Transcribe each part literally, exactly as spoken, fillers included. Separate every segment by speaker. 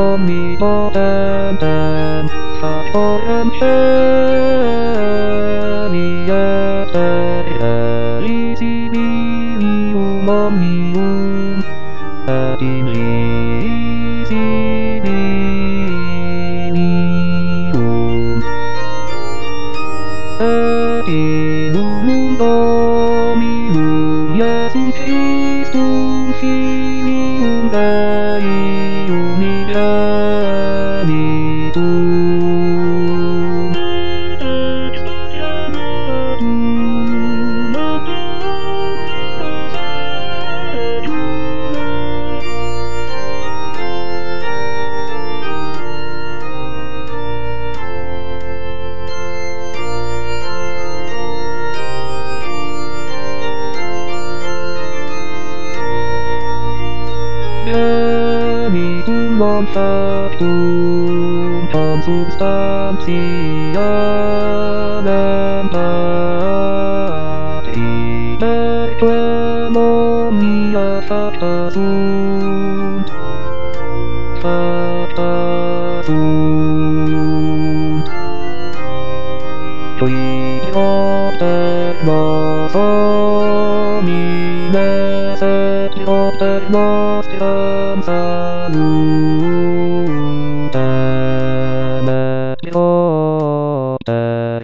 Speaker 1: omnipotentem, factorem scenium risibilium omnium, et in risibilium, et in unum Dominum Iesum Christum Filium Dei unigenitum, et spectatum ad genitum non factum consubstantialem pati, perquem omnia facta sunt, facta sunt, qui propter nos homines et propter nostram salutem, et propter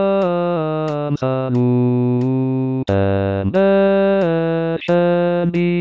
Speaker 1: nostram salutem, et